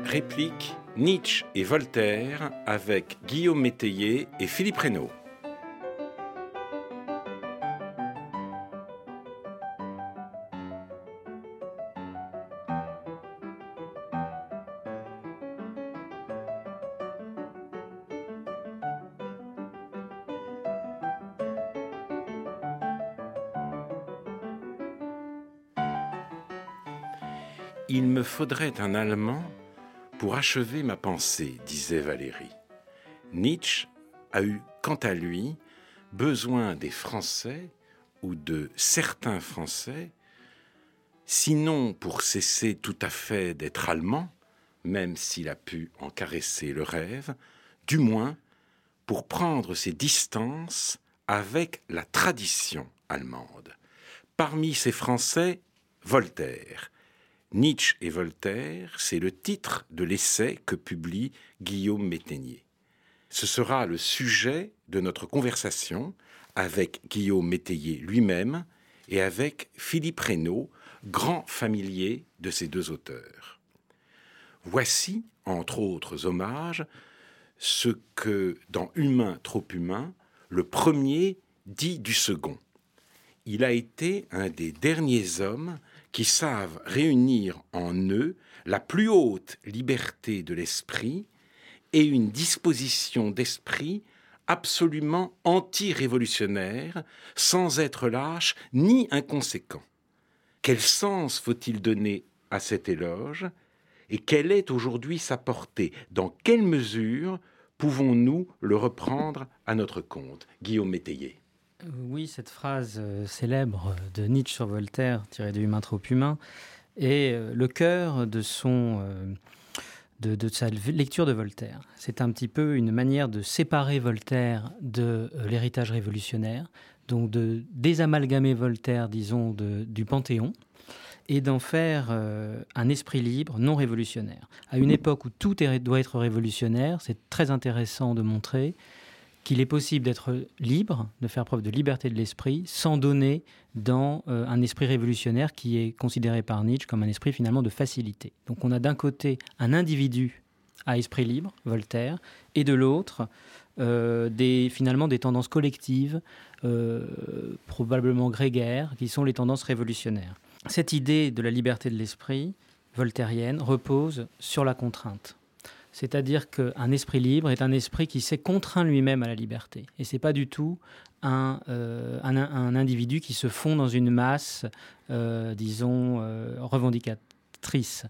Réplique Nietzsche et Voltaire avec Guillaume Métayer et Philippe Reynaud. Il me faudrait un Allemand pour achever ma pensée, disait Valéry. Nietzsche a eu, quant à lui, besoin des Français ou de certains Français, sinon pour cesser tout à fait d'être allemand, même s'il a pu en caresser le rêve, du moins pour prendre ses distances avec la tradition allemande. Parmi ces Français, Voltaire. Nietzsche et Voltaire, c'est le titre de l'essai que publie Guillaume Métayer. Ce sera le sujet de notre conversation avec Guillaume Métayer lui-même et avec Philippe Reynaud, grand familier de ces deux auteurs. Voici, entre autres hommages, ce que, dans Humain trop humain, le premier dit du second. Il a été un des derniers hommes qui savent réunir en eux la plus haute liberté de l'esprit et une disposition d'esprit absolument anti-révolutionnaire, sans être lâche ni inconséquent. Quel sens faut-il donner à cet éloge et quelle est aujourd'hui sa portée? Dans quelle mesure pouvons-nous le reprendre à notre compte? Guillaume Métayer. Oui, cette phrase célèbre de Nietzsche sur Voltaire, tirée de Humain trop humain, est le cœur de sa lecture de Voltaire. C'est un petit peu une manière de séparer Voltaire de l'héritage révolutionnaire, donc de désamalgamer Voltaire, disons, du Panthéon, et d'en faire un esprit libre, non révolutionnaire. À une époque où tout doit être révolutionnaire, c'est très intéressant de montrer qu'il est possible d'être libre, de faire preuve de liberté de l'esprit, sans donner dans un esprit révolutionnaire qui est considéré par Nietzsche comme un esprit finalement de facilité. Donc on a d'un côté un individu à esprit libre, Voltaire, et de l'autre finalement des tendances collectives, probablement grégaires, qui sont les tendances révolutionnaires. Cette idée de la liberté de l'esprit voltairienne repose sur la contrainte. C'est-à-dire qu'un esprit libre est un esprit qui s'est contraint lui-même à la liberté. Et ce n'est pas du tout un individu qui se fond dans une masse, revendicative.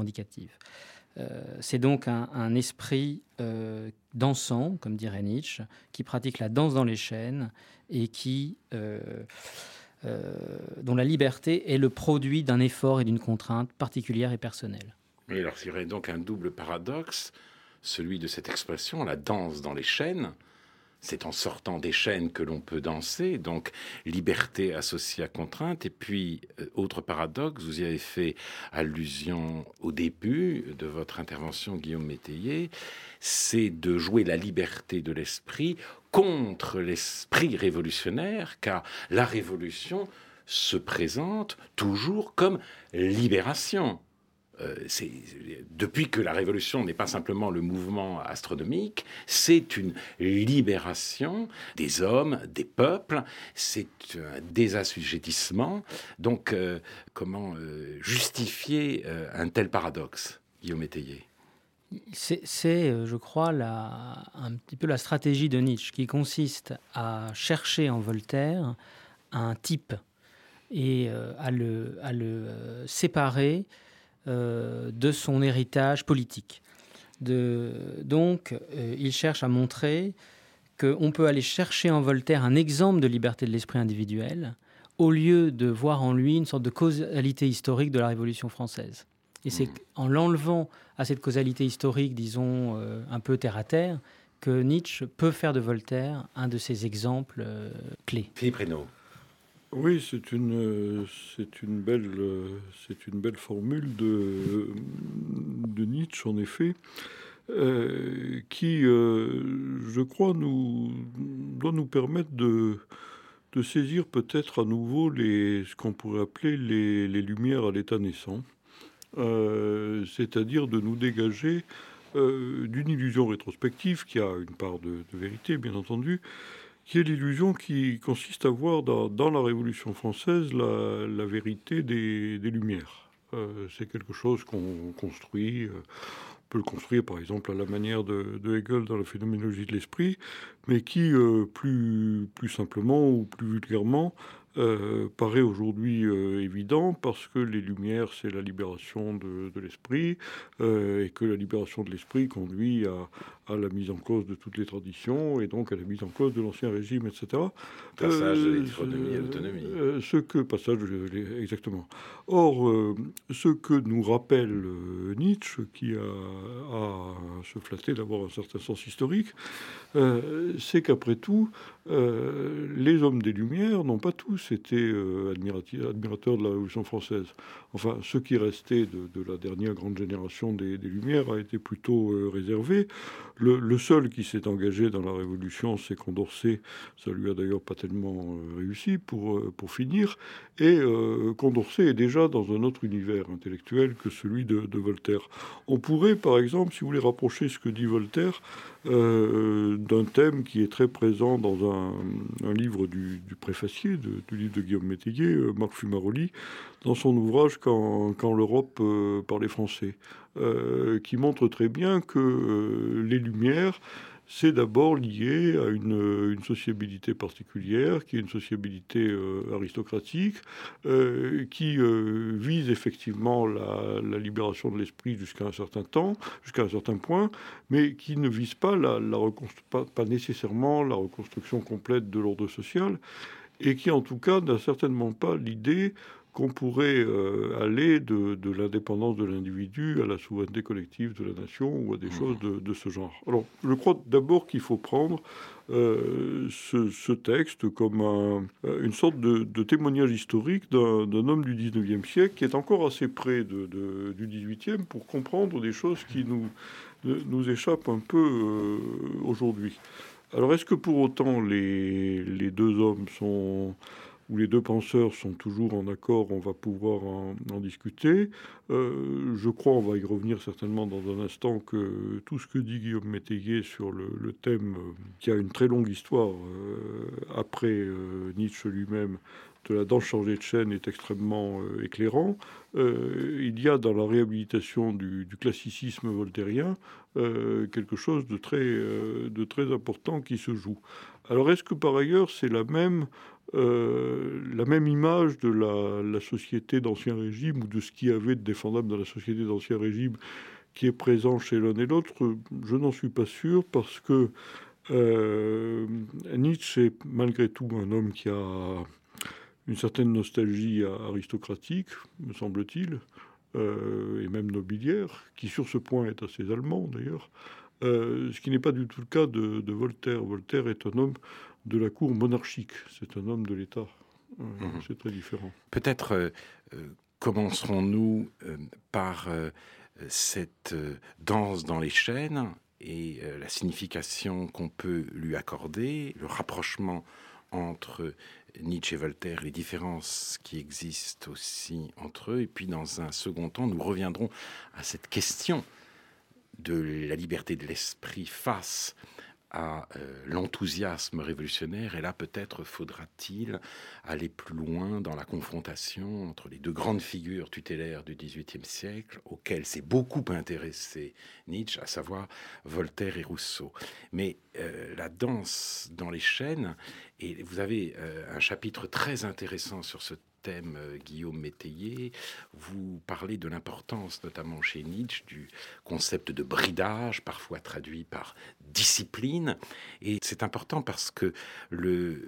C'est donc un esprit dansant, comme dirait Nietzsche, qui pratique la danse dans les chaînes et dont la liberté est le produit d'un effort et d'une contrainte particulière et personnelle. Oui, alors il y aurait donc un double paradoxe, celui de cette expression, la danse dans les chaînes. C'est en sortant des chaînes que l'on peut danser, donc liberté associée à contrainte. Et puis, autre paradoxe, vous y avez fait allusion au début de votre intervention, Guillaume Métayer, c'est de jouer la liberté de l'esprit contre l'esprit révolutionnaire, car la révolution se présente toujours comme libération. Depuis que la révolution n'est pas simplement le mouvement astronomique, c'est une libération des hommes, des peuples, c'est un désassujettissement. Donc, comment justifier un tel paradoxe, Guillaume Métayer? C'est, je crois, un petit peu la stratégie de Nietzsche, qui consiste à chercher en Voltaire un type et à le séparer de son héritage politique. Donc, il cherche à montrer qu'on peut aller chercher en Voltaire un exemple de liberté de l'esprit individuel au lieu de voir en lui une sorte de causalité historique de la Révolution française. Et c'est en l'enlevant à cette causalité historique, disons, un peu terre-à-terre, que Nietzsche peut faire de Voltaire un de ses exemples clés. Philippe Reynaud. Oui, c'est une belle formule de Nietzsche, en effet, qui, je crois, doit nous permettre de saisir peut-être à nouveau ce qu'on pourrait appeler les lumières à l'état naissant. c'est-à-dire de nous dégager d'une illusion rétrospective qui a une part de vérité, bien entendu, qui est l'illusion qui consiste à voir dans la Révolution française la vérité des Lumières. C'est quelque chose qu'on construit. On peut le construire, par exemple, à la manière de Hegel dans la phénoménologie de l'esprit, mais qui, plus simplement ou plus vulgairement, paraît aujourd'hui évident parce que les Lumières, c'est la libération de l'esprit, et que la libération de l'esprit conduit à la mise en cause de toutes les traditions et donc à la mise en cause de l'ancien régime, etc. Passage de l'hétéronomie à l'autonomie. Exactement. Or, ce que nous rappelle Nietzsche, qui a se flatter d'avoir un certain sens historique, c'est qu'après tout, les hommes des Lumières n'ont pas tous été admirateurs de la Révolution française. Enfin, ce qui restait de la dernière grande génération des Lumières a été plutôt réservé. Le seul qui s'est engagé dans la Révolution, c'est Condorcet. Ça lui a d'ailleurs pas tellement réussi pour finir. Et Condorcet est déjà dans un autre univers intellectuel que celui de Voltaire. On pourrait, par exemple, si vous voulez rapprocher ce que dit Voltaire, d'un thème qui est très présent dans un livre du préfacier du livre de Guillaume Métayer, Marc Fumaroli, dans son ouvrage Quand l'Europe parlait français, qui montre très bien que les Lumières, c'est d'abord lié à une sociabilité particulière, qui est une sociabilité aristocratique, qui vise effectivement la libération de l'esprit jusqu'à un certain point, mais qui ne vise pas pas nécessairement la reconstruction complète de l'ordre social, et qui en tout cas n'a certainement pas l'idée qu'on pourrait aller de l'indépendance de l'individu à la souveraineté collective de la nation ou à des choses de ce genre. Alors, je crois d'abord qu'il faut prendre ce texte comme une sorte de témoignage historique d'un homme du 19e siècle qui est encore assez près du 18e pour comprendre des choses qui nous échappent un peu aujourd'hui. Alors, est-ce que pour autant les deux hommes où les deux penseurs sont toujours en accord, on va pouvoir en discuter. Je crois, on va y revenir certainement dans un instant, que tout ce que dit Guillaume Métayer sur le thème, qui a une très longue histoire après Nietzsche lui-même, de la danse changée de chaîne, est extrêmement éclairant. Il y a dans la réhabilitation du classicisme voltairien quelque chose de très important qui se joue. Alors est-ce que par ailleurs c'est la même image de la société d'Ancien Régime, ou de ce qu'il y avait de défendable dans la société d'Ancien Régime, qui est présent chez l'un et l'autre? Je n'en suis pas sûr, parce que Nietzsche est malgré tout un homme qui a une certaine nostalgie aristocratique, me semble-t-il, et même nobiliaire, qui sur ce point est assez allemand d'ailleurs, ce qui n'est pas du tout le cas de Voltaire. Voltaire est un homme de la cour monarchique, c'est un homme de l'État. C'est très différent. Peut-être commencerons-nous par cette danse dans les chaînes et la signification qu'on peut lui accorder, le rapprochement entre Nietzsche et Voltaire, les différences qui existent aussi entre eux. Et puis dans un second temps, nous reviendrons à cette question de la liberté de l'esprit face à l'enthousiasme révolutionnaire. Et là, peut-être faudra-t-il aller plus loin dans la confrontation entre les deux grandes figures tutélaires du XVIIIe siècle, auxquelles s'est beaucoup intéressé Nietzsche, à savoir Voltaire et Rousseau. Mais la danse dans les chaînes, et vous avez un chapitre très intéressant sur ce thème, Guillaume Métayer. Vous parlez de l'importance, notamment chez Nietzsche, du concept de bridage, parfois traduit par discipline. Et c'est important parce que le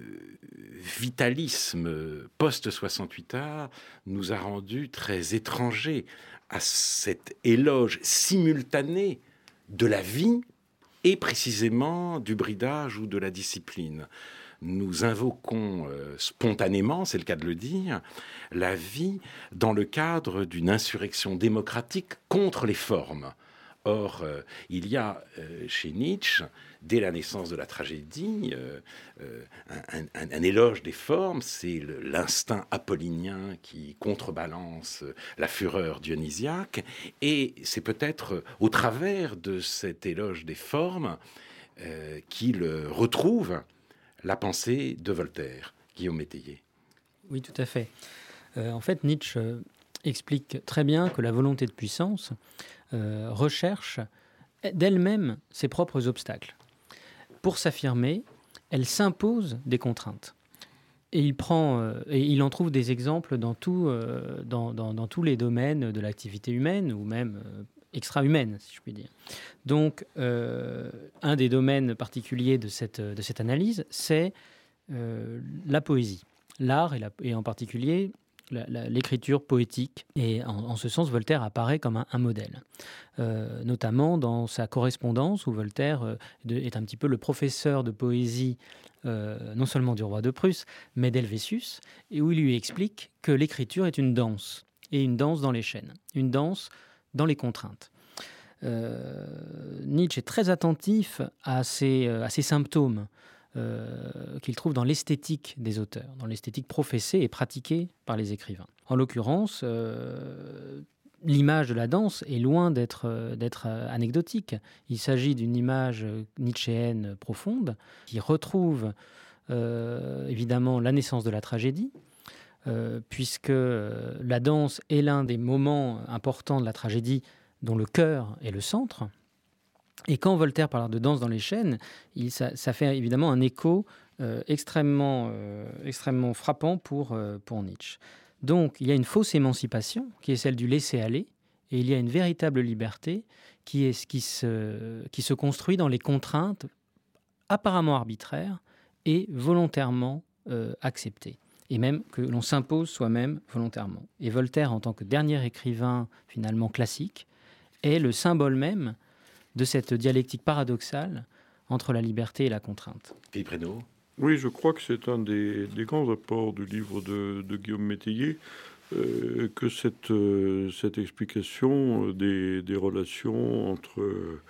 vitalisme post-68 nous a rendus très étrangers à cet éloge simultané de la vie et précisément du bridage ou de la discipline. Nous invoquons spontanément, c'est le cas de le dire, la vie dans le cadre d'une insurrection démocratique contre les formes. Or, il y a chez Nietzsche, dès la naissance de la tragédie, un éloge des formes, c'est l'instinct apollinien qui contrebalance la fureur dionysiaque, et c'est peut-être au travers de cet éloge des formes qu'il retrouve la pensée de Voltaire. Guillaume Métayer. Oui, tout à fait. En fait, Nietzsche explique très bien que la volonté de puissance recherche d'elle-même ses propres obstacles. Pour s'affirmer, elle s'impose des contraintes. Et il en trouve des exemples dans tous les domaines de l'activité humaine ou même extra-humaine, si je puis dire. Donc, un des domaines particuliers de cette analyse, c'est la poésie, l'art et en particulier l'écriture poétique. Et en ce sens, Voltaire apparaît comme un modèle, notamment dans sa correspondance où Voltaire est un petit peu le professeur de poésie non seulement du roi de Prusse, mais d'Helvétius, et où il lui explique que l'écriture est une danse, et une danse dans les chaînes, une danse dans les contraintes. Nietzsche est très attentif à ces symptômes qu'il trouve dans l'esthétique des auteurs, dans l'esthétique professée et pratiquée par les écrivains. En l'occurrence, l'image de la danse est loin d'être anecdotique. Il s'agit d'une image nietzschéenne profonde qui retrouve évidemment la naissance de la tragédie, puisque la danse est l'un des moments importants de la tragédie dont le cœur est le centre. Et quand Voltaire parle de danse dans les chaînes, ça fait évidemment un écho extrêmement frappant pour Nietzsche. Donc il y a une fausse émancipation qui est celle du laisser-aller, et il y a une véritable liberté qui se construit dans les contraintes apparemment arbitraires et volontairement acceptées, et même que l'on s'impose soi-même volontairement. Et Voltaire, en tant que dernier écrivain finalement classique, est le symbole même de cette dialectique paradoxale entre la liberté et la contrainte. Philippe Reynaud. Oui, je crois que c'est un des grands apports du livre de Guillaume Métayer, que cette explication des relations entre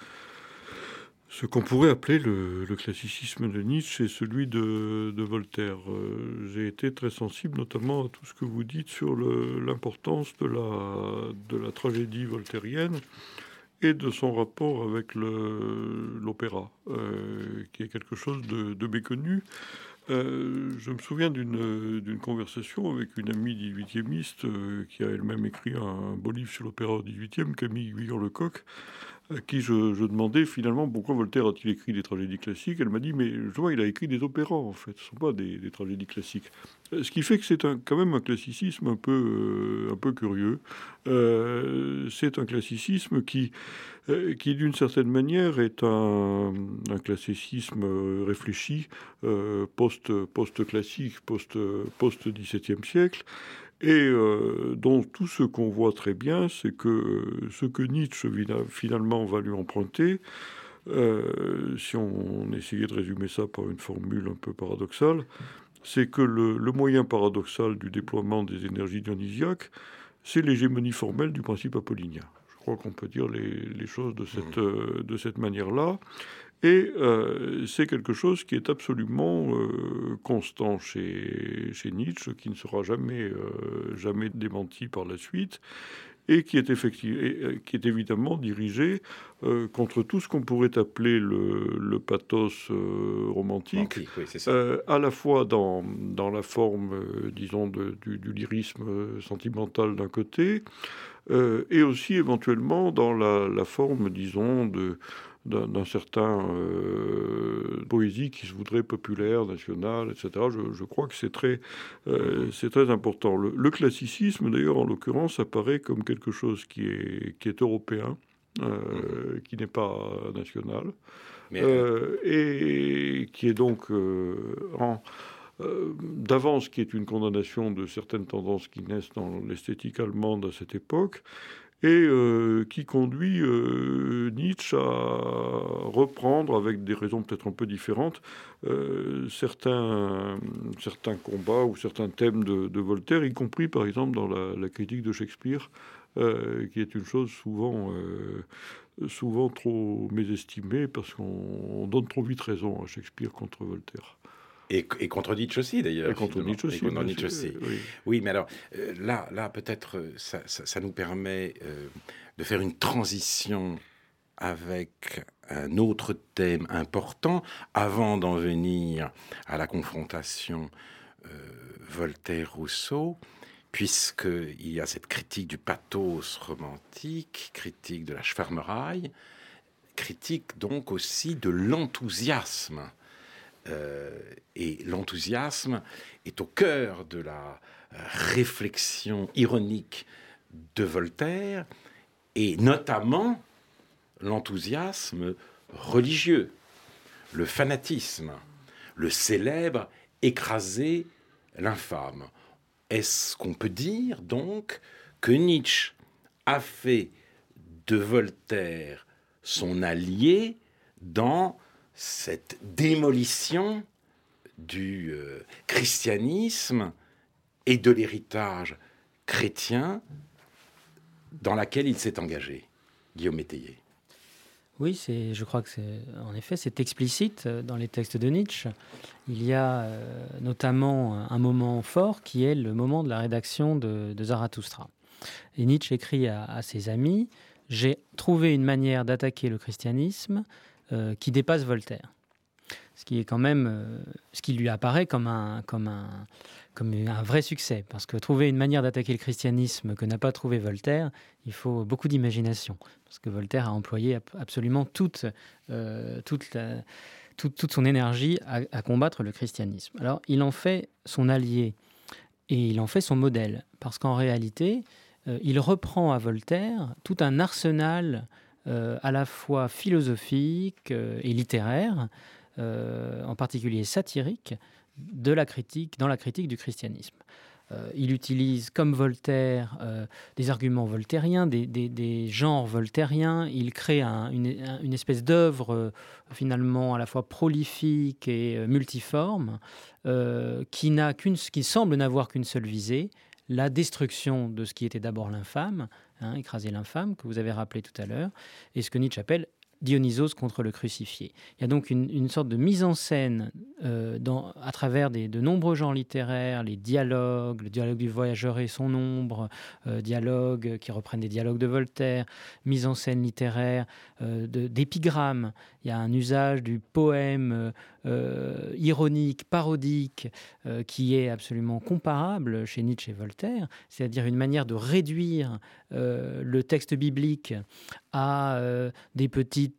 ce qu'on pourrait appeler le classicisme de Nietzsche et celui de Voltaire. J'ai été très sensible notamment à tout ce que vous dites sur l'importance de la tragédie voltairienne et de son rapport avec l'opéra, qui est quelque chose de méconnu. Je me souviens d'une conversation avec une amie 18e qui a elle-même écrit un beau livre sur l'opéra au 18e, Camille Guyon-Lecoq, à qui je demandais finalement pourquoi Voltaire a-t-il écrit des tragédies classiques. Elle m'a dit, mais je vois, il a écrit des opéras en fait, ce ne sont pas des tragédies classiques. Ce qui fait que c'est quand même un classicisme un peu curieux. C'est un classicisme qui d'une certaine manière est un classicisme réfléchi, post-classique, post-XVIIe siècle, et dont tout ce qu'on voit très bien, c'est que ce que Nietzsche finalement va lui emprunter, si on essayait de résumer ça par une formule un peu paradoxale, c'est que le moyen paradoxal du déploiement des énergies dionysiaques, c'est l'hégémonie formelle du principe apollinien. Je crois qu'on peut dire les choses de cette manière-là. Et c'est quelque chose qui est absolument constant chez Nietzsche, qui ne sera jamais démenti par la suite, et qui est évidemment dirigé contre tout ce qu'on pourrait appeler le pathos romantique, Oui, c'est ça. à la fois dans la forme, disons, du lyrisme sentimental d'un côté, et aussi éventuellement dans la forme, disons, d'un certain poésie qui se voudrait populaire, nationale, etc. Je crois que c'est très important. Le classicisme, d'ailleurs, en l'occurrence, apparaît comme quelque chose qui est européen, qui n'est pas national, et qui est donc d'avance, qui est une condamnation de certaines tendances qui naissent dans l'esthétique allemande à cette époque, et qui conduit Nietzsche à reprendre, avec des raisons peut-être un peu différentes, certains combats ou certains thèmes de Voltaire, y compris par exemple dans la critique de Shakespeare, qui est une chose souvent trop mésestimée, parce qu'on donne trop vite raison à Shakespeare contre Voltaire. Et contre Nietzsche aussi, d'ailleurs. Et contre Nietzsche aussi. Oui. Oui, mais alors, là peut-être, ça nous permet de faire une transition avec un autre thème important, avant d'en venir à la confrontation Voltaire-Rousseau, puisqu'il y a cette critique du pathos romantique, critique de la Schwärmerei, critique donc aussi de l'enthousiasme. Et l'enthousiasme est au cœur de la réflexion ironique de Voltaire, et notamment l'enthousiasme religieux, le fanatisme, le célèbre écraser l'infâme. Est-ce qu'on peut dire donc que Nietzsche a fait de Voltaire son allié dans cette démolition du christianisme et de l'héritage chrétien dans laquelle il s'est engagé, Guillaume Métayer? Oui, je crois que en effet, c'est explicite dans les textes de Nietzsche. Il y a notamment un moment fort qui est le moment de la rédaction de Zarathustra. Et Nietzsche écrit à ses amis: « J'ai trouvé une manière d'attaquer le christianisme qui dépasse Voltaire ». Ce qui est quand même, ce qui lui apparaît comme un vrai succès. Parce que trouver une manière d'attaquer le christianisme que n'a pas trouvé Voltaire, il faut beaucoup d'imagination. Parce que Voltaire a employé absolument toute son énergie à combattre le christianisme. Alors, il en fait son allié et il en fait son modèle. Parce qu'en réalité, il reprend à Voltaire tout un arsenal à la fois philosophique et littéraire, en particulier satirique, dans la critique du christianisme. Il utilise, comme Voltaire, des arguments voltairiens, des genres voltairiens. Il crée une espèce d'œuvre finalement à la fois prolifique et multiforme, qui semble n'avoir qu'une seule visée: la destruction de ce qui était d'abord l'infâme, écraser l'infâme, que vous avez rappelé tout à l'heure, et ce que Nietzsche appelle Dionysos contre le crucifié. Il y a donc une sorte de mise en scène à travers de nombreux genres littéraires, le dialogue du voyageur et son ombre, dialogues qui reprennent des dialogues de Voltaire, mise en scène littéraire, d'épigrammes. Il y a un usage du poème ironique, parodique, qui est absolument comparable chez Nietzsche et Voltaire, c'est-à-dire une manière de réduire le texte biblique à des petits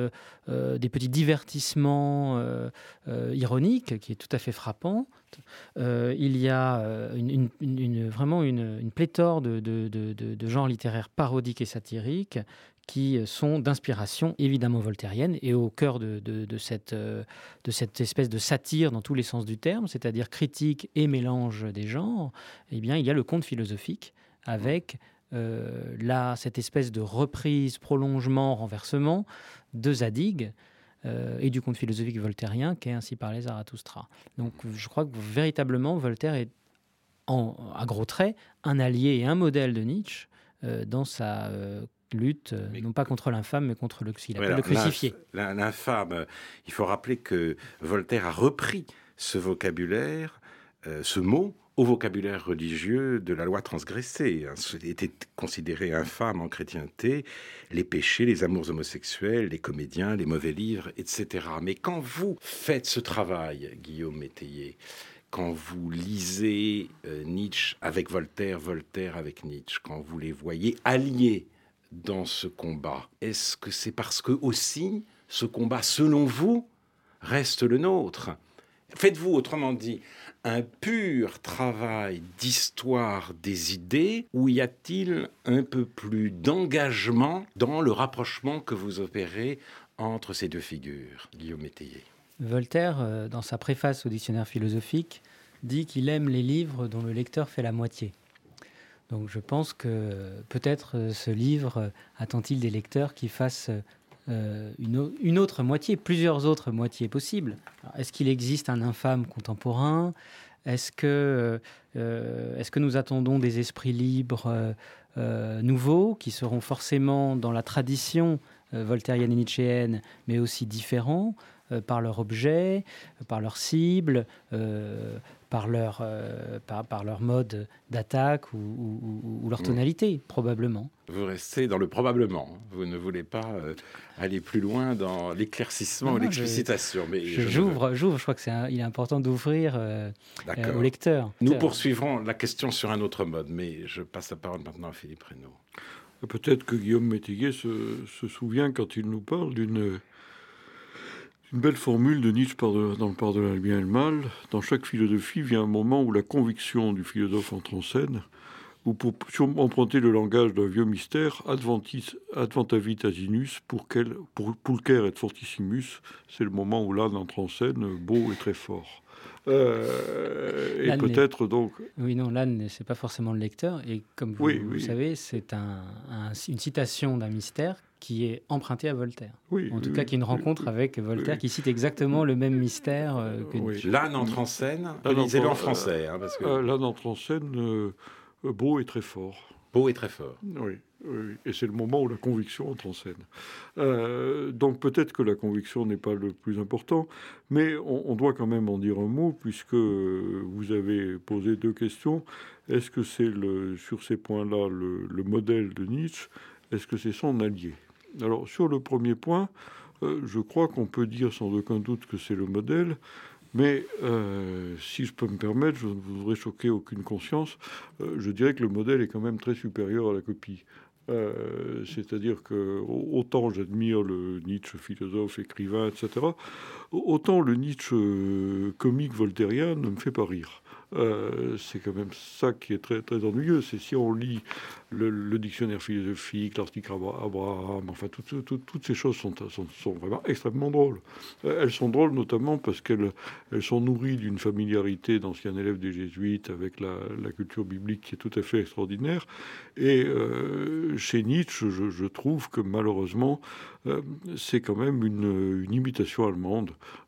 divertissements ironiques, qui est tout à fait frappant. Il y a vraiment une pléthore de genres littéraires parodiques et satiriques qui sont d'inspiration évidemment voltairienne, et au cœur de cette espèce de satire dans tous les sens du terme, c'est-à-dire critique et mélange des genres. Eh bien, il y a le conte philosophique avec cette espèce de reprise, prolongement, renversement de Zadig et du conte philosophique voltairien qu'est Ainsi parlait Zarathustra. Donc je crois que véritablement Voltaire est, à gros traits, un allié et un modèle de Nietzsche dans sa lutte, non pas contre l'infâme, mais contre ce qu'il appelle le crucifié. L'infâme, il faut rappeler que Voltaire a repris ce vocabulaire, ce mot, au vocabulaire religieux de la loi transgressée. Était considéré infâme en chrétienté les péchés, les amours homosexuels, les comédiens, les mauvais livres, etc. Mais quand vous faites ce travail, Guillaume Métayer, quand vous lisez Nietzsche avec Voltaire, Voltaire avec Nietzsche, quand vous les voyez alliés dans ce combat, est-ce que c'est parce que aussi ce combat, selon vous, reste le nôtre? Faites-vous, autrement dit, un pur travail d'histoire des idées, ou y a-t-il un peu plus d'engagement dans le rapprochement que vous opérez entre ces deux figures, Guillaume Métayer? Voltaire, dans sa préface au dictionnaire philosophique, dit qu'il aime les livres dont le lecteur fait la moitié. Donc je pense que peut-être ce livre attend-il des lecteurs qui fassent une autre moitié, plusieurs autres moitiés possibles. Alors, est-ce qu'il existe un infâme contemporain ? Est-ce que nous attendons des esprits libres nouveaux, qui seront forcément dans la tradition voltairienne et nietzschéenne, mais aussi différents par leur objet, par leur cible, par leur mode d'attaque ou leur tonalité, probablement. Vous restez dans le probablement. Vous ne voulez pas aller plus loin dans l'éclaircissement ou l'explicitation. J'ouvre. Je crois qu'il est important d'ouvrir au lecteur. Nous poursuivrons la question sur un autre mode, mais je passe la parole maintenant à Philippe Reynaud. Peut-être que Guillaume Métivier se souvient, quand il nous parle d'une belle formule de Nietzsche dans le Pardon, le bien et le mal. Dans chaque philosophie vient un moment où la conviction du philosophe entre en scène, ou pour emprunter le langage d'un vieux mystère, adventavit asinus, pulcher et fortissimus, c'est le moment où l'âne entre en scène, beau et très fort. Et peut-être donc... Oui, non, l'âne, c'est pas forcément le lecteur, et comme vous savez, c'est une citation d'un mystère qui est emprunté à Voltaire. En tout cas, qui est une rencontre avec Voltaire, qui cite exactement le même mystère que Nietzsche. L'âne entre en scène, lisez-le en français. Parce que... l'âne entre en scène, beau et très fort. Beau et très fort. Oui. Et c'est le moment où la conviction entre en scène. Donc peut-être que la conviction n'est pas le plus important, mais on doit quand même en dire un mot, puisque vous avez posé 2 questions. Est-ce que c'est sur ces points-là le modèle de Nietzsche? Est-ce que c'est son allié? Alors sur le premier point, je crois qu'on peut dire sans aucun doute que c'est le modèle. Mais si je peux me permettre, je ne voudrais choquer aucune conscience, je dirais que le modèle est quand même très supérieur à la copie. C'est-à-dire que autant j'admire le Nietzsche philosophe, écrivain, etc., autant le Nietzsche comique voltairien ne me fait pas rire. C'est quand même ça qui est très, très ennuyeux. C'est si on lit le dictionnaire philosophique, l'article Abraham, enfin toutes ces choses sont vraiment extrêmement drôles. Elles sont drôles notamment parce qu'elles sont nourries d'une familiarité d'ancien élève des jésuites avec la culture biblique qui est tout à fait extraordinaire. Et chez Nietzsche, je trouve que malheureusement, c'est quand même une imitation allemande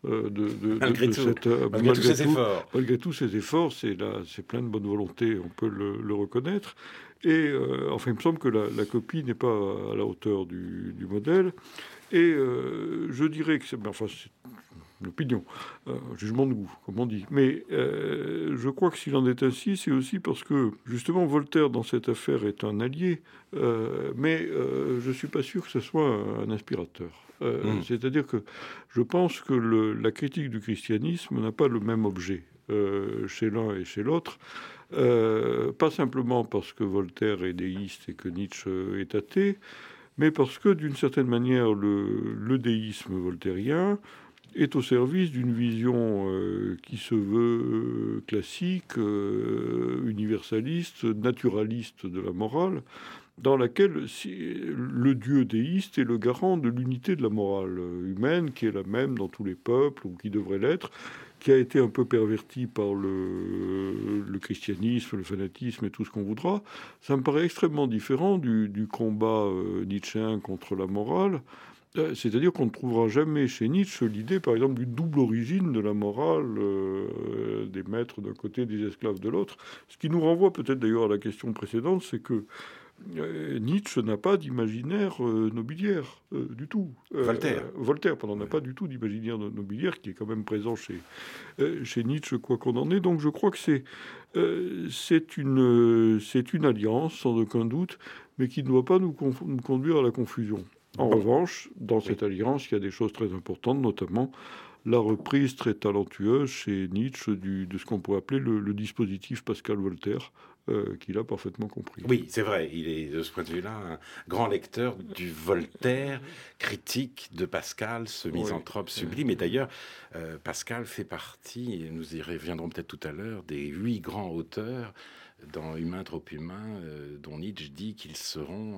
malgré tous ses efforts. Malgré tous ses efforts, c'est plein de bonne volonté, on peut le reconnaître. Et enfin, il me semble que la copie n'est pas à la hauteur du modèle. Et je dirais que c'est une opinion, un jugement de goût, comme on dit. Mais je crois que s'il en est ainsi, c'est aussi parce que, justement, Voltaire, dans cette affaire, est un allié. Mais je ne suis pas sûr que ce soit un inspirateur. C'est-à-dire que je pense que la critique du christianisme n'a pas le même objet chez l'un et chez l'autre. Pas simplement parce que Voltaire est déiste et que Nietzsche est athée, mais parce que, d'une certaine manière, le déisme voltairien est au service d'une vision qui se veut classique, universaliste, naturaliste de la morale, dans laquelle le Dieu déiste est le garant de l'unité de la morale humaine, qui est la même dans tous les peuples, ou qui devrait l'être, qui a été un peu perverti par le christianisme, le fanatisme et tout ce qu'on voudra. Ça me paraît extrêmement différent du combat nietzschéen contre la morale. C'est-à-dire qu'on ne trouvera jamais chez Nietzsche l'idée, par exemple, d'une double origine de la morale, des maîtres d'un côté et des esclaves de l'autre. Ce qui nous renvoie peut-être d'ailleurs à la question précédente, c'est que Nietzsche n'a pas d'imaginaire nobiliaire du tout. Voltaire, pardon, n'a pas du tout d'imaginaire nobiliaire qui est quand même présent chez Nietzsche, quoi qu'on en ait. Donc je crois que c'est une alliance, sans aucun doute, mais qui ne doit pas nous conduire à la confusion. En revanche, dans cette alliance, il y a des choses très importantes, notamment la reprise très talentueuse chez Nietzsche de ce qu'on pourrait appeler le dispositif Pascal-Voltaire, qu'il a parfaitement compris. Oui, c'est vrai, il est de ce point de vue-là un grand lecteur du Voltaire, critique de Pascal, ce misanthrope sublime. Et d'ailleurs, Pascal fait partie, et nous y reviendrons peut-être tout à l'heure, des 8 grands auteurs dans Humain trop humain, dont Nietzsche dit qu'ils seront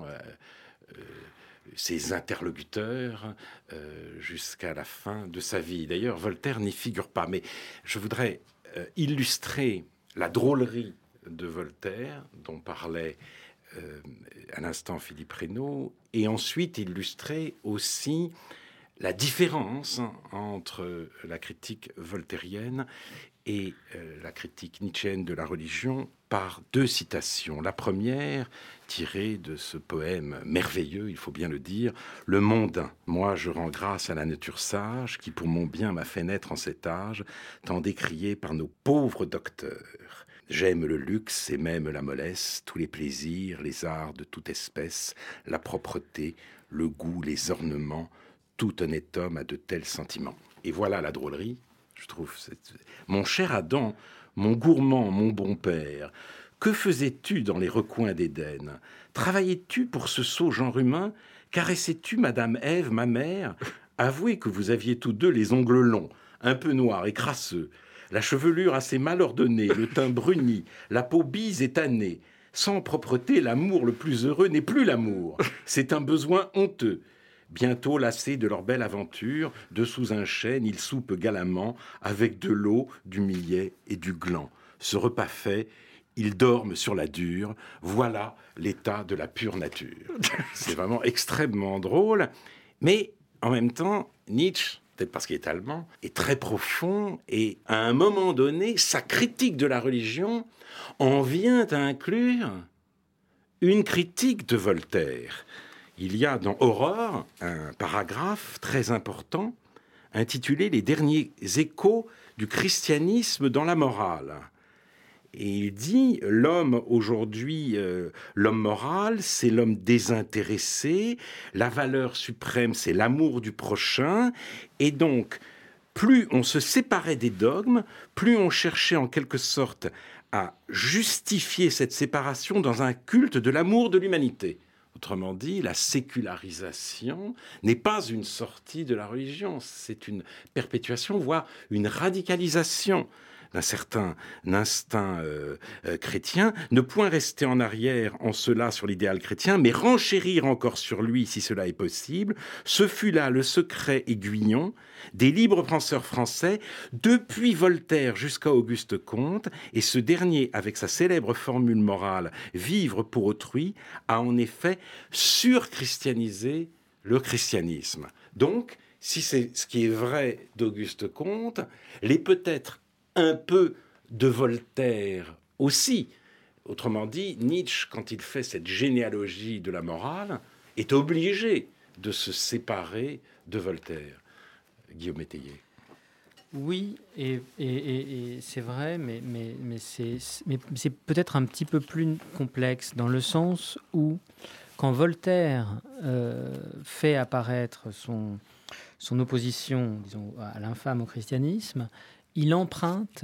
ses interlocuteurs jusqu'à la fin de sa vie. D'ailleurs, Voltaire n'y figure pas, mais je voudrais illustrer la drôlerie de Voltaire, dont parlait à l'instant Philippe Reynaud, et ensuite illustrer aussi la différence entre la critique voltairienne et la critique nietzschéenne de la religion par 2 citations. La première, tirée de ce poème merveilleux, il faut bien le dire, Le Mondain. Moi, je rends grâce à la nature sage, qui pour mon bien m'a fait naître en cet âge, tant décrié par nos pauvres docteurs. J'aime le luxe et même la mollesse, tous les plaisirs, les arts de toute espèce, la propreté, le goût, les ornements. Tout honnête homme a de tels sentiments. Et voilà la drôlerie, je trouve. Mon cher Adam, mon gourmand, mon bon père, que faisais-tu dans les recoins d'Éden? Travaillais-tu pour ce sot genre humain? Caressais-tu Madame Ève, ma mère? Avouez que vous aviez tous deux les ongles longs, un peu noirs et crasseux, la chevelure assez mal ordonnée, le teint bruni, la peau bise et tannée. Sans propreté, l'amour le plus heureux n'est plus l'amour. C'est un besoin honteux. Bientôt lassés de leur belle aventure, dessous un chêne, ils soupent galamment avec de l'eau, du millet et du gland. Ce repas fait, ils dorment sur la dure. Voilà l'état de la pure nature. C'est vraiment extrêmement drôle. Mais en même temps, Nietzsche, peut-être parce qu'il est allemand, est très profond et à un moment donné, sa critique de la religion en vient à inclure une critique de Voltaire. Il y a dans Aurore un paragraphe très important intitulé « Les derniers échos du christianisme dans la morale ». Et il dit, l'homme aujourd'hui, l'homme moral, c'est l'homme désintéressé, la valeur suprême, c'est l'amour du prochain, et donc, plus on se séparait des dogmes, plus on cherchait en quelque sorte à justifier cette séparation dans un culte de l'amour de l'humanité. Autrement dit, la sécularisation n'est pas une sortie de la religion, c'est une perpétuation, voire une radicalisation d'un certain instinct chrétien, ne point rester en arrière en cela sur l'idéal chrétien, mais renchérir encore sur lui si cela est possible. Ce fut là le secret aiguillon des libres penseurs français, depuis Voltaire jusqu'à Auguste Comte, et ce dernier, avec sa célèbre formule morale « vivre pour autrui », a en effet surchristianisé le christianisme. Donc, si c'est ce qui est vrai d'Auguste Comte, l'est peut-être un peu de Voltaire aussi. Autrement dit, Nietzsche, quand il fait cette généalogie de la morale, est obligé de se séparer de Voltaire. Guillaume Métayer. Oui, et c'est vrai, mais c'est peut-être un petit peu plus complexe, dans le sens où, quand Voltaire fait apparaître son opposition, disons, à l'infâme au christianisme, il emprunte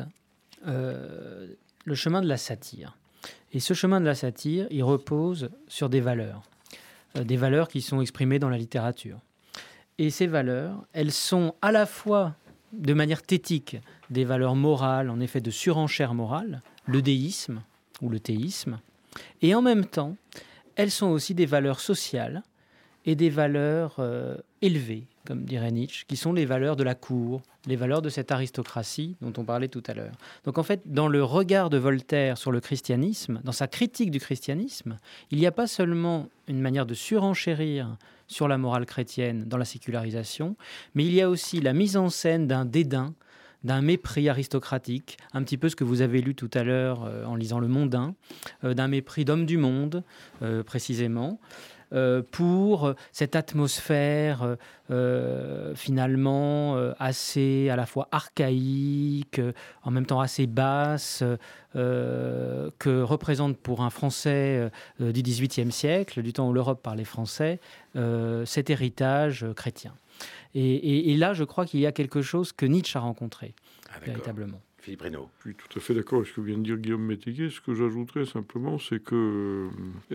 le chemin de la satire. Et ce chemin de la satire, il repose sur des valeurs qui sont exprimées dans la littérature. Et ces valeurs, elles sont à la fois, de manière thétique, des valeurs morales, en effet de surenchère morale, le déisme ou le théisme, et en même temps, elles sont aussi des valeurs sociales et des valeurs élevées, comme dirait Nietzsche, qui sont les valeurs de la cour, les valeurs de cette aristocratie dont on parlait tout à l'heure. Donc en fait, dans le regard de Voltaire sur le christianisme, dans sa critique du christianisme, il n'y a pas seulement une manière de surenchérir sur la morale chrétienne dans la sécularisation, mais il y a aussi la mise en scène d'un dédain, d'un mépris aristocratique, un petit peu ce que vous avez lu tout à l'heure en lisant Le Mondain, d'un mépris d'homme du monde, précisément, pour cette atmosphère finalement assez à la fois archaïque, en même temps assez basse, que représente pour un Français du XVIIIe siècle, du temps où l'Europe parlait français, cet héritage chrétien. Et là, je crois qu'il y a quelque chose que Nietzsche a rencontré, véritablement. Philippe Reynaud. Je suis tout à fait d'accord avec ce que vient de dire Guillaume Métayer. Ce que j'ajouterais simplement, c'est que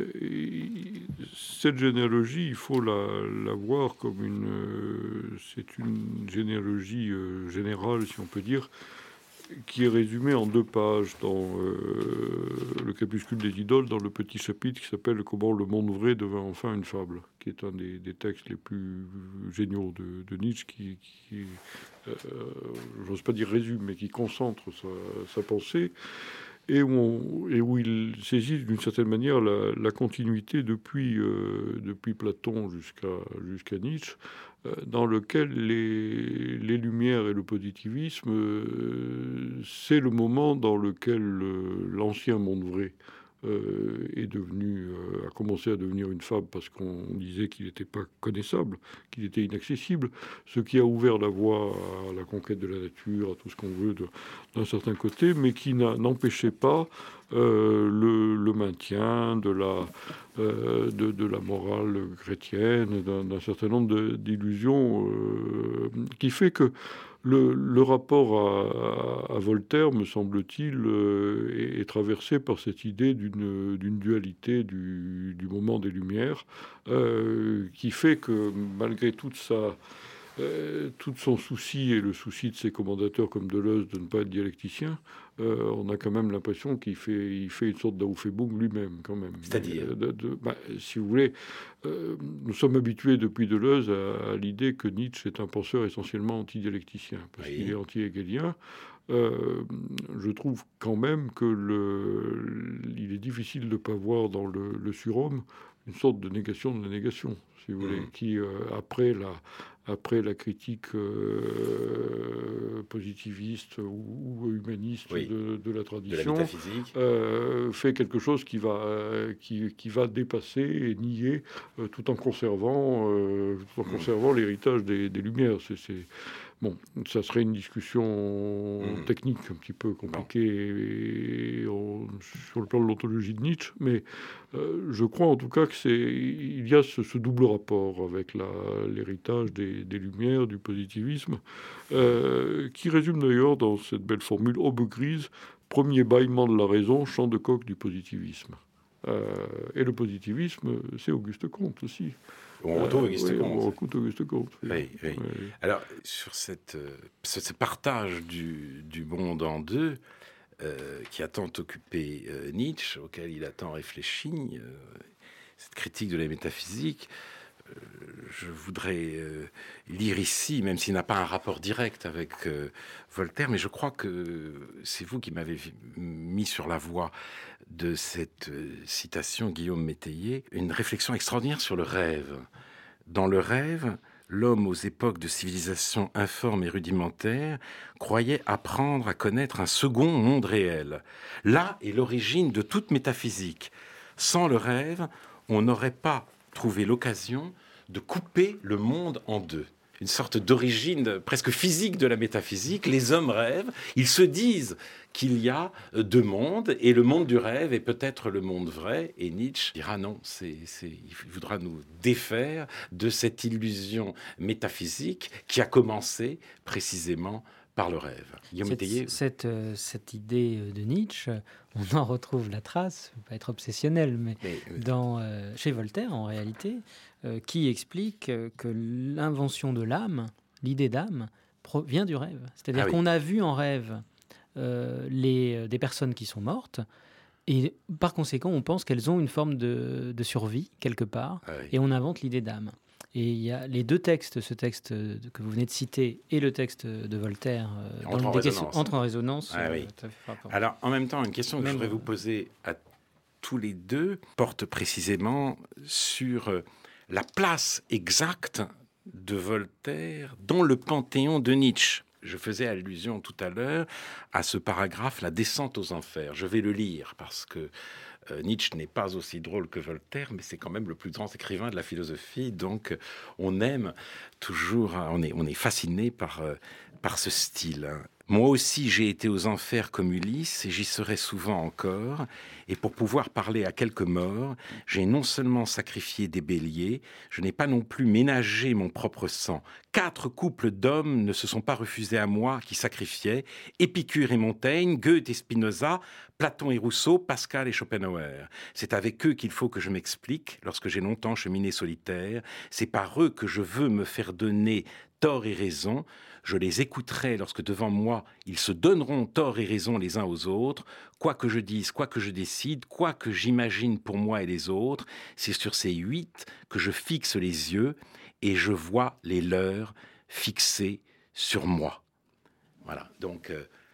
cette généalogie, il faut la voir comme c'est une généalogie générale, si on peut dire, qui est résumée en 2 pages dans le Crépuscule des idoles, dans le petit chapitre qui s'appelle « Comment le monde vrai devint enfin une fable », qui est un des textes les plus géniaux de Nietzsche, qui j'ose pas dire résume, mais qui concentre sa pensée. et où il saisit d'une certaine manière la continuité depuis Platon jusqu'à Nietzsche, dans lequel les Lumières et le positivisme, c'est le moment dans lequel l'ancien monde vrai a commencé à devenir une fable parce qu'on disait qu'il n'était pas connaissable, qu'il était inaccessible, ce qui a ouvert la voie à la conquête de la nature, à tout ce qu'on veut d'un certain côté, mais qui n'empêchait pas le maintien de la morale chrétienne, d'un certain nombre d'illusions, qui fait que le rapport à Voltaire, me semble-t-il, est traversé par cette idée d'une dualité du moment des Lumières, qui fait que malgré tout son souci et le souci de ses commentateurs comme Deleuze de ne pas être dialecticien, on a quand même l'impression qu'il fait une sorte d'Aufhebung lui-même, quand même. C'est-à-dire si vous voulez, nous sommes habitués depuis Deleuze à l'idée que Nietzsche est un penseur essentiellement anti-dialecticien, parce qu'il est anti-hegelien. Je trouve quand même il est difficile de ne pas voir dans le surhomme une sorte de négation de la négation, si vous voulez, qui, après la critique positiviste ou humaniste de la tradition, de la métaphysique, fait quelque chose qui va dépasser et nier tout en conservant l'héritage des Lumières. Bon, ça serait une discussion technique un petit peu compliquée sur le plan de l'ontologie de Nietzsche, mais je crois en tout cas qu'il y a ce double rapport avec l'héritage des Lumières, du positivisme, qui résume d'ailleurs dans cette belle formule aube grise, premier bâillement de la raison, chant de coq du positivisme. Et le positivisme, c'est Auguste Comte aussi. On retrouve Auguste Comte. On retrouve Auguste Comte. Oui. Alors, sur ce partage du monde en deux, qui a tant occupé Nietzsche, auquel il a tant réfléchi, cette critique de la métaphysique, je voudrais lire ici, même s'il n'a pas un rapport direct avec Voltaire, mais je crois que c'est vous qui m'avez mis sur la voie de cette citation, Guillaume Métayer, une réflexion extraordinaire sur le rêve. Dans le rêve, l'homme aux époques de civilisation informe et rudimentaire croyait apprendre à connaître un second monde réel. Là est l'origine de toute métaphysique. Sans le rêve, on n'aurait pas trouvé l'occasion de couper le monde en deux. Une sorte d'origine presque physique de la métaphysique. Les hommes rêvent, ils se disent qu'il y a deux mondes, et le monde du rêve est peut-être le monde vrai. Et Nietzsche dira non, il voudra nous défaire de cette illusion métaphysique qui a commencé précisément par le rêve. Guillaume Métayer. Cette idée de Nietzsche, on en retrouve la trace, pas être obsessionnel, mais chez Voltaire en réalité, qui explique que l'invention de l'âme, l'idée d'âme, vient du rêve. C'est-à-dire qu'on a vu en rêve des personnes qui sont mortes, et par conséquent, on pense qu'elles ont une forme de survie quelque part, et on invente l'idée d'âme. Et il y a les deux textes, ce texte que vous venez de citer et le texte de Voltaire, entrent en résonance. Alors, en même temps, une question que je voudrais vous poser à tous les deux porte précisément sur la place exacte de Voltaire dans le panthéon de Nietzsche. Je faisais allusion tout à l'heure à ce paragraphe, la descente aux enfers. Je vais le lire parce que Nietzsche n'est pas aussi drôle que Voltaire, mais c'est quand même le plus grand écrivain de la philosophie. Donc, on aime toujours, on est fasciné par ce style. Moi aussi, j'ai été aux enfers comme Ulysse, et j'y serai souvent encore. Et pour pouvoir parler à quelques morts, j'ai non seulement sacrifié des béliers, je n'ai pas non plus ménagé mon propre sang. 4 couples d'hommes ne se sont pas refusés à moi qui sacrifiaient. Épicure et Montaigne, Goethe et Spinoza, Platon et Rousseau, Pascal et Schopenhauer. C'est avec eux qu'il faut que je m'explique lorsque j'ai longtemps cheminé solitaire. C'est par eux que je veux me faire donner tort et raison. Je les écouterai lorsque devant moi, ils se donneront tort et raison les uns aux autres. Quoi que je dise, quoi que je décide, quoi que j'imagine pour moi et les autres, c'est sur ces 8 que je fixe les yeux et je vois les leurs fixés sur moi. Voilà, donc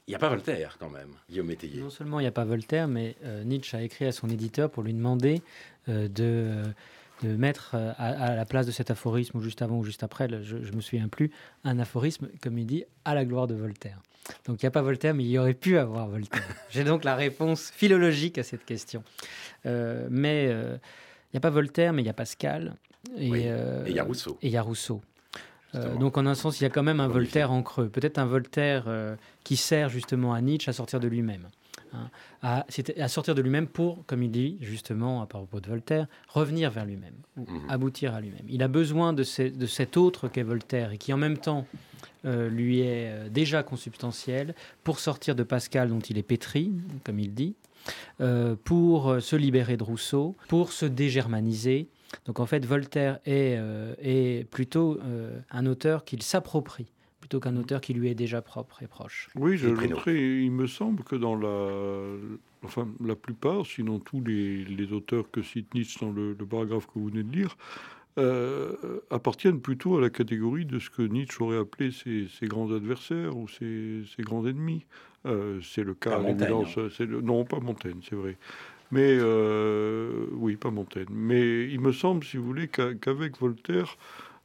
Il n'y a pas Voltaire, quand même, Guillaume Métayer. Non seulement il n'y a pas Voltaire, mais Nietzsche a écrit à son éditeur pour lui demander de mettre à la place de cet aphorisme, ou juste avant ou juste après, je ne me souviens plus, un aphorisme, comme il dit, à la gloire de Voltaire. Donc il n'y a pas Voltaire, mais il y aurait pu avoir Voltaire. J'ai donc la réponse philologique à cette question. Mais il n'y a pas Voltaire, mais il y a Pascal. Et il y a Rousseau. Et il y a Rousseau. Donc en un sens, il y a quand même un Voltaire en creux. Peut-être un Voltaire qui sert justement à Nietzsche à sortir de lui-même. À sortir de lui-même pour, comme il dit justement à propos de Voltaire, revenir vers lui-même, ou aboutir à lui-même. Il a besoin de cet autre qu'est Voltaire et qui en même temps lui est déjà consubstantiel pour sortir de Pascal dont il est pétri, comme il dit, pour se libérer de Rousseau, pour se dégermaniser. Donc en fait, Voltaire est plutôt un auteur qu'il s'approprie, plutôt qu'un auteur qui lui est déjà propre et proche. Oui, il me semble que dans la plupart, sinon tous les auteurs que cite Nietzsche dans le paragraphe que vous venez de lire, appartiennent plutôt à la catégorie de ce que Nietzsche aurait appelé ses grands adversaires ou ses grands ennemis. C'est le cas à l'évidence. Non, pas Montaigne, c'est vrai. Mais oui, pas Montaigne. Mais il me semble, si vous voulez, qu'avec Voltaire,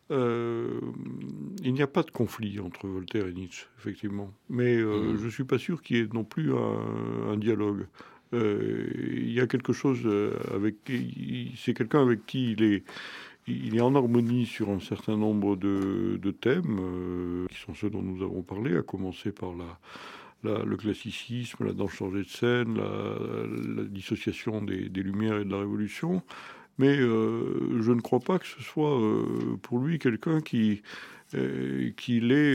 il n'y a pas de conflit entre Voltaire et Nietzsche, effectivement. Mais je ne suis pas sûr qu'il y ait non plus un dialogue. Il y a quelque chose c'est quelqu'un avec qui il est en harmonie sur un certain nombre de thèmes, qui sont ceux dont nous avons parlé, à commencer par le classicisme, la danse changée de scène, la dissociation des Lumières et de la Révolution. Mais je ne crois pas que ce soit pour lui quelqu'un qui l'ait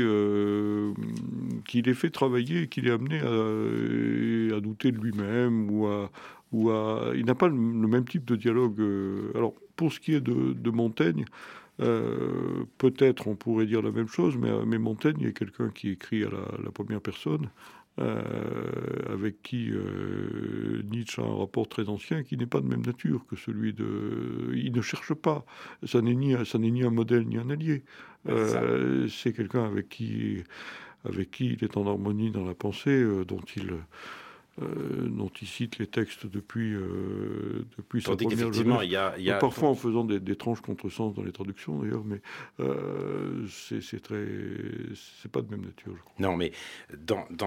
fait travailler, qui l'ait amené à douter de lui-même il n'a pas le même type de dialogue. Alors, pour ce qui est de Montaigne, peut-être on pourrait dire la même chose, mais Montaigne est quelqu'un qui écrit à la première personne, avec qui Nietzsche a un rapport très ancien qui n'est pas de même nature que celui de... Il ne cherche pas. Ça n'est ni un modèle ni un allié. C'est quelqu'un avec qui il est en harmonie dans la pensée, dont il cite les textes depuis sa première jeunesse. Parfois en faisant d'étranges contresens dans les traductions d'ailleurs, mais c'est pas de même nature, je crois. Non, mais dans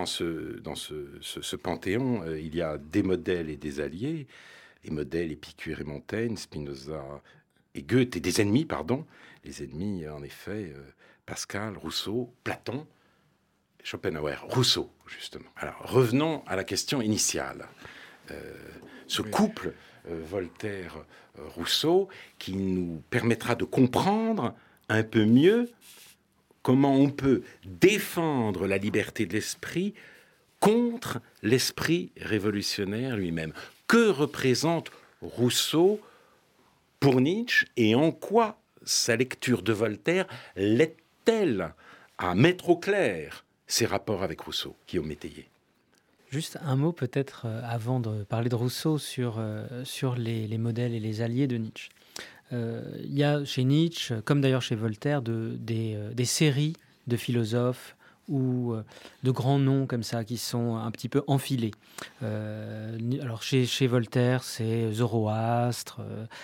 ce panthéon, il y a des modèles et des alliés, les modèles Épicure et Montaigne, Spinoza et Goethe, et des ennemis, pardon. Les ennemis, en effet, Pascal, Rousseau, Platon, Schopenhauer, Rousseau, justement. Alors, revenons à la question initiale. Ce couple Voltaire-Rousseau qui nous permettra de comprendre un peu mieux comment on peut défendre la liberté de l'esprit contre l'esprit révolutionnaire lui-même. Que représente Rousseau pour Nietzsche et en quoi sa lecture de Voltaire l'aide-t-elle à mettre au clair ses rapports avec Rousseau, Guillaume Métayer? Juste un mot peut-être avant de parler de Rousseau sur les modèles et les alliés de Nietzsche. Il y a chez Nietzsche, comme d'ailleurs chez Voltaire, des séries de philosophes ou de grands noms comme ça qui sont un petit peu enfilés. Alors chez Voltaire, c'est Zoroastre,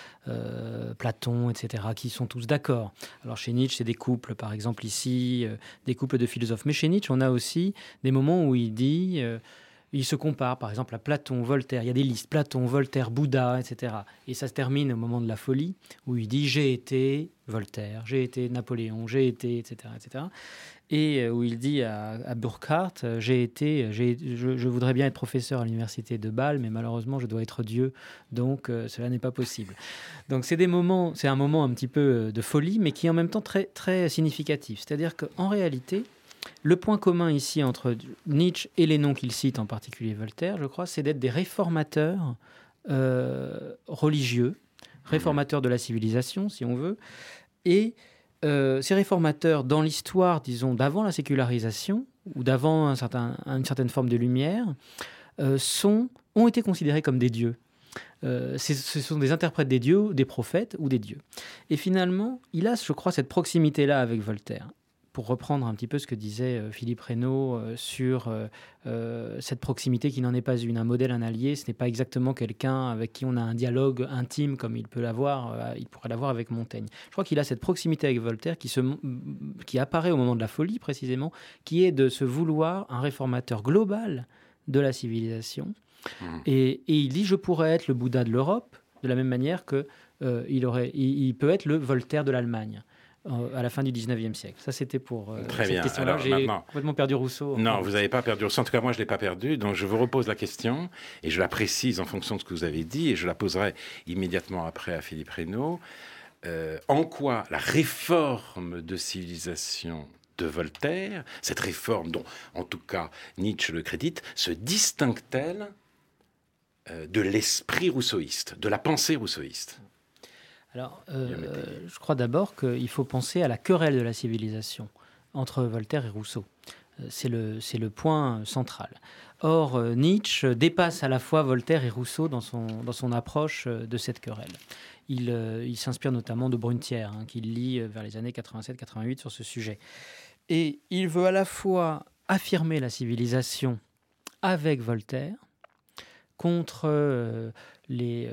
Platon, etc., qui sont tous d'accord. Alors chez Nietzsche, c'est des couples, par exemple ici, des couples de philosophes. Mais chez Nietzsche, on a aussi des moments où il dit... il se compare, par exemple, à Platon, Voltaire. Il y a des listes, Platon, Voltaire, Bouddha, etc. Et ça se termine au moment de la folie, où il dit « j'ai été Voltaire, j'ai été Napoléon, j'ai été, etc. etc. » Et où il dit à Burckhardt « je voudrais bien être professeur à l'université de Bâle, mais malheureusement, je dois être Dieu, donc cela n'est pas possible. » Donc c'est un moment un petit peu de folie, mais qui est en même temps très, très significatif. C'est-à-dire qu'en réalité... Le point commun ici entre Nietzsche et les noms qu'il cite, en particulier Voltaire, je crois, c'est d'être des réformateurs religieux, réformateurs de la civilisation, si on veut. Et ces réformateurs, dans l'histoire, disons, d'avant la sécularisation, ou d'avant une certaine forme de lumière, ont été considérés comme des dieux. Ce sont des interprètes des dieux, des prophètes ou des dieux. Et finalement, il a, je crois, cette proximité-là avec Voltaire. pour reprendre un petit peu ce que disait Philippe Reynaud sur cette proximité qui n'en est pas une. Un modèle, un allié, ce n'est pas exactement quelqu'un avec qui on a un dialogue intime comme il pourrait l'avoir avec Montaigne. Je crois qu'il a cette proximité avec Voltaire qui apparaît au moment de la folie, précisément, qui est de se vouloir un réformateur global de la civilisation. Et il dit « je pourrais être le Bouddha de l'Europe », de la même manière que il peut être le Voltaire de l'Allemagne à la fin du 19e siècle. Ça, c'était pour cette question-là. J'ai complètement perdu Rousseau. Non, vous n'avez pas perdu Rousseau. En tout cas, moi, je ne l'ai pas perdu. Donc, je vous repose la question et je la précise en fonction de ce que vous avez dit et je la poserai immédiatement après à Philippe Reynaud. En quoi la réforme de civilisation de Voltaire, cette réforme dont, en tout cas, Nietzsche le crédite, se distingue-t-elle de l'esprit rousseauiste, de la pensée rousseauiste? Alors, je crois d'abord qu'il faut penser à la querelle de la civilisation entre Voltaire et Rousseau. C'est le point central. Or, Nietzsche dépasse à la fois Voltaire et Rousseau dans son approche de cette querelle. Il s'inspire notamment de Brunetière, qu'il lit vers les années 87-88 sur ce sujet. Et il veut à la fois affirmer la civilisation avec Voltaire contre les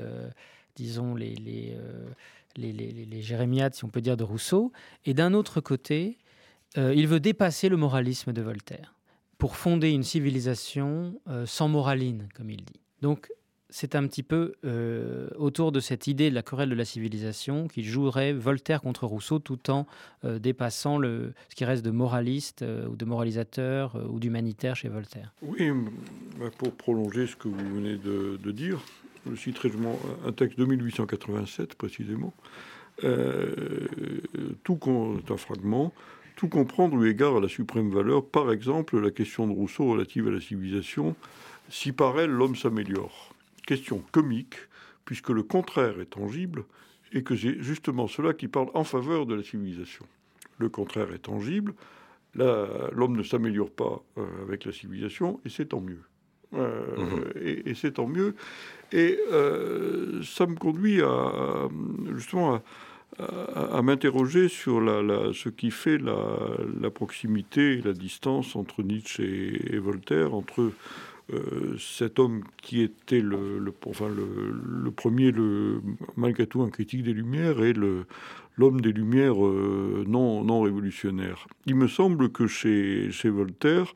jérémiades, si on peut dire, de Rousseau. Et d'un autre côté, il veut dépasser le moralisme de Voltaire pour fonder une civilisation sans moraline, comme il dit. Donc, c'est un petit peu autour de cette idée de la querelle de la civilisation qu'il jouerait Voltaire contre Rousseau tout en dépassant ce qui reste de moraliste ou de moralisateur ou d'humanitaire chez Voltaire. Oui, pour prolonger ce que vous venez de dire, je citerai un texte de 1887 précisément. C'est un fragment. Tout comprendre eu égard à la suprême valeur, par exemple la question de Rousseau relative à la civilisation, si par elle l'homme s'améliore. Question comique, puisque le contraire est tangible, et que c'est justement cela qui parle en faveur de la civilisation. Le contraire est tangible, l'homme ne s'améliore pas avec la civilisation, et c'est tant mieux. Et c'est tant mieux. Et ça me conduit justement à m'interroger sur ce qui fait la proximité et la distance entre Nietzsche et Voltaire, entre cet homme qui était le premier, malgré tout, un critique des Lumières, et l'homme des Lumières non révolutionnaire. Il me semble que chez Voltaire,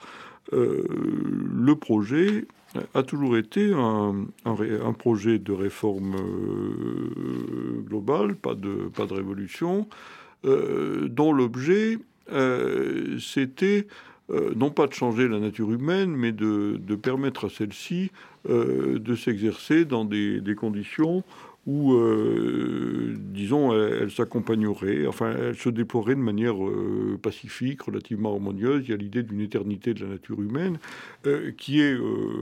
le projet a toujours été un projet de réforme globale, pas de révolution, dont l'objet c'était non pas de changer la nature humaine, mais de permettre à celle-ci de s'exercer dans des conditions où, disons, elle s'accompagnerait, enfin, elle se déploierait de manière pacifique, relativement harmonieuse. Il y a l'idée d'une éternité de la nature humaine qui est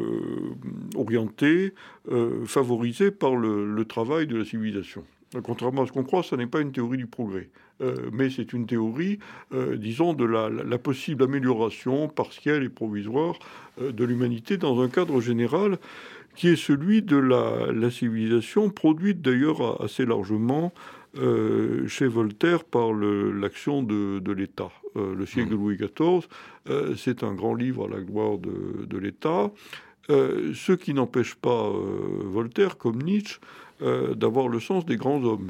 orientée, favorisée par le travail de la civilisation. Contrairement à ce qu'on croit, ça n'est pas une théorie du progrès, mais c'est une théorie, disons, de la possible amélioration partielle et provisoire de l'humanité dans un cadre général qui est celui de la civilisation, produite d'ailleurs assez largement chez Voltaire par l'action de l'État. Le siècle de Louis XIV, c'est un grand livre à la gloire de l'État, ce qui n'empêche pas Voltaire, comme Nietzsche, d'avoir le sens des grands hommes.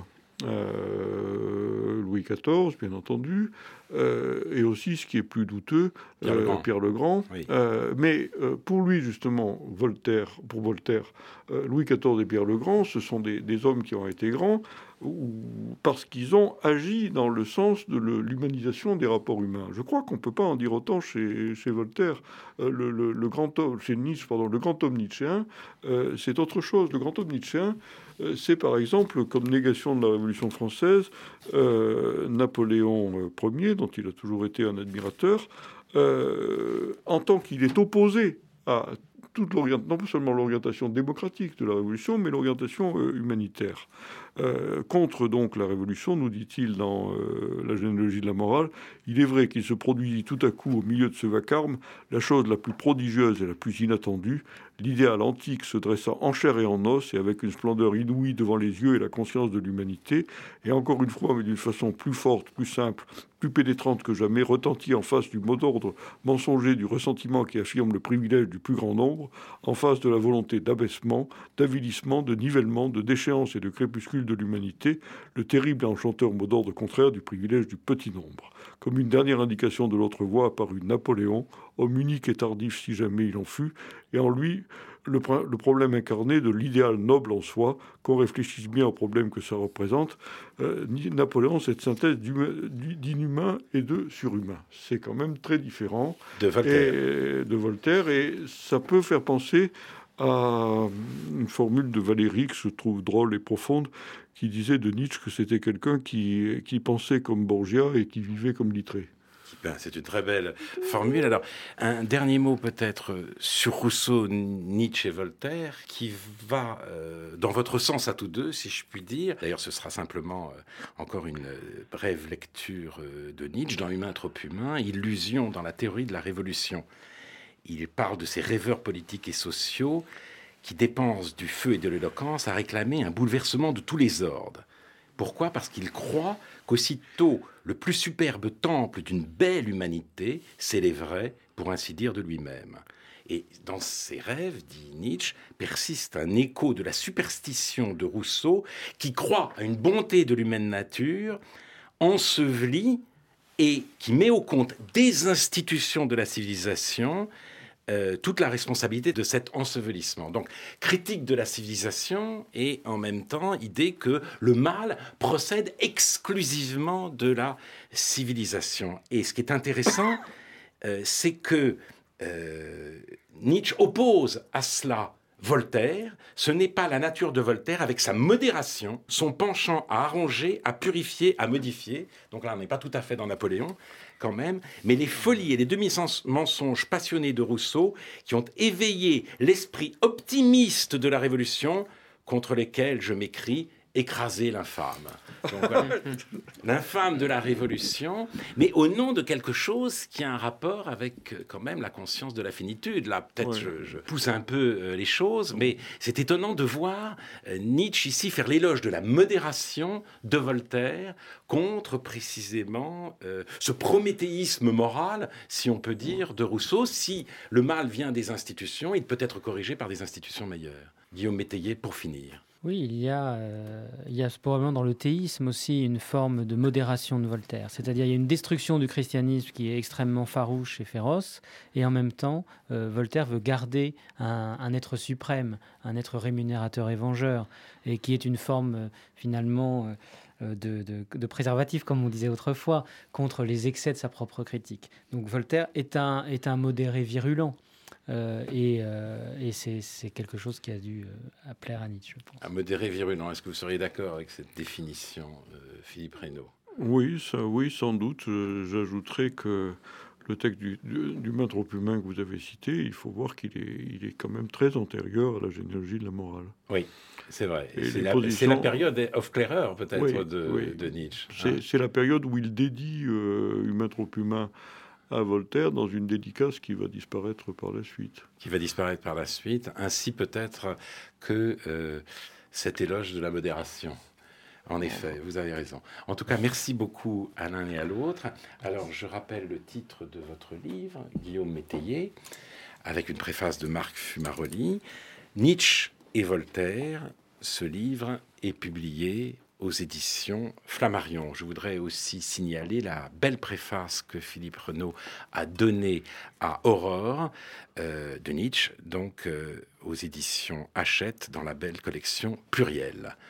Louis XIV, bien entendu, et aussi, ce qui est plus douteux, Pierre le Grand. Oui. Mais pour lui, justement, pour Voltaire, Louis XIV et Pierre le Grand, ce sont des hommes qui ont été grands parce qu'ils ont agi dans le sens de l'humanisation des rapports humains. Je crois qu'on ne peut pas en dire autant chez Voltaire. Le grand homme, chez Nietzsche, pardon, le grand homme nietzschéen, c'est autre chose. Le grand homme nietzschéen, c'est par exemple, comme négation de la Révolution française, Napoléon Ier, dont il a toujours été un admirateur, en tant qu'il est opposé à toute l'orientation, non seulement l'orientation démocratique de la Révolution, mais l'orientation humanitaire. Contre donc la révolution, nous dit-il dans la généalogie de la morale, il est vrai qu'il se produisit tout à coup au milieu de ce vacarme la chose la plus prodigieuse et la plus inattendue. L'idéal antique se dressa en chair et en os et avec une splendeur inouïe devant les yeux et la conscience de l'humanité, et encore une fois, mais d'une façon plus forte, plus simple, plus pénétrante que jamais, retentit en face du mot d'ordre mensonger du ressentiment qui affirme le privilège du plus grand nombre, en face de la volonté d'abaissement, d'avilissement, de nivellement, de déchéance et de crépuscule de l'humanité, le terrible et enchanteur mot d'ordre contraire du privilège du petit nombre. Comme une dernière indication de l'autre voie apparut Napoléon, homme unique et tardif si jamais il en fut, et en lui le problème incarné de l'idéal noble en soi, qu'on réfléchisse bien au problème que ça représente. Napoléon, cette synthèse d'inhumain et de surhumain. C'est quand même très différent de Voltaire, et ça peut faire penser à une formule de Valéry que je trouve drôle et profonde, qui disait de Nietzsche que c'était quelqu'un qui pensait comme Borgia et qui vivait comme Littré. C'est une très belle formule. Alors, un dernier mot peut-être sur Rousseau, Nietzsche et Voltaire, qui va dans votre sens à tous deux, si je puis dire. D'ailleurs, ce sera simplement encore une brève lecture de Nietzsche dans Humain trop humain, illusion dans la théorie de la révolution. Il parle de ces rêveurs politiques et sociaux qui dépensent du feu et de l'éloquence à réclamer un bouleversement de tous les ordres. Pourquoi ? Parce qu'il croit qu'aussitôt le plus superbe temple d'une belle humanité s'élèverait, pour ainsi dire, de lui-même. Et dans ses rêves, dit Nietzsche, persiste un écho de la superstition de Rousseau qui croit à une bonté de l'humaine nature ensevelie et qui met au compte des institutions de la civilisation toute la responsabilité de cet ensevelissement. Donc, critique de la civilisation et en même temps, idée que le mal procède exclusivement de la civilisation. Et ce qui est intéressant, c'est que Nietzsche oppose à cela Voltaire. Ce n'est pas la nature de Voltaire avec sa modération, son penchant à arranger, à purifier, à modifier. Donc là, on n'est pas tout à fait dans Napoléon, quand même, mais les folies et les demi-mensonges passionnés de Rousseau qui ont éveillé l'esprit optimiste de la Révolution contre lesquels je m'écris écraser l'infâme. Donc, voilà. L'infâme de la Révolution, mais au nom de quelque chose qui a un rapport avec quand même la conscience de la finitude. Là, peut-être je pousse un peu les choses, mais c'est étonnant de voir Nietzsche ici faire l'éloge de la modération de Voltaire contre précisément ce prométhéisme moral, si on peut dire, de Rousseau. Si le mal vient des institutions, il peut être corrigé par des institutions meilleures. Guillaume Métayer, pour finir. Oui, il y a probablement dans le théisme aussi une forme de modération de Voltaire. C'est-à-dire il y a une destruction du christianisme qui est extrêmement farouche et féroce, et en même temps, Voltaire veut garder un être suprême, un être rémunérateur et vengeur, et qui est une forme finalement de préservatif, comme on disait autrefois, contre les excès de sa propre critique. Donc Voltaire est un modéré virulent. Et c'est quelque chose qui a dû plaire à Nietzsche, je pense. Un modéré virulent, est-ce que vous seriez d'accord avec cette définition, Philippe Reynaud ? Oui, sans doute. J'ajouterais que le texte du Maître trop humain que vous avez cité, il faut voir qu'il est quand même très antérieur à la généalogie de la morale. Oui, c'est vrai. C'est la période Aufklärer, peut-être, de Nietzsche. C'est la période où il dédie Humain trop humain à Voltaire dans une dédicace qui va disparaître par la suite. Ainsi peut-être que cet éloge de la modération. En effet, vous avez raison. En tout cas, merci beaucoup à l'un et à l'autre. Alors, je rappelle le titre de votre livre, Guillaume Métayer, avec une préface de Marc Fumaroli. Nietzsche et Voltaire, ce livre est publié aux éditions Flammarion. Je voudrais aussi signaler la belle préface que Philippe Reynaud a donnée à Aurore de Nietzsche, donc aux éditions Hachette, dans la belle collection Pluriel.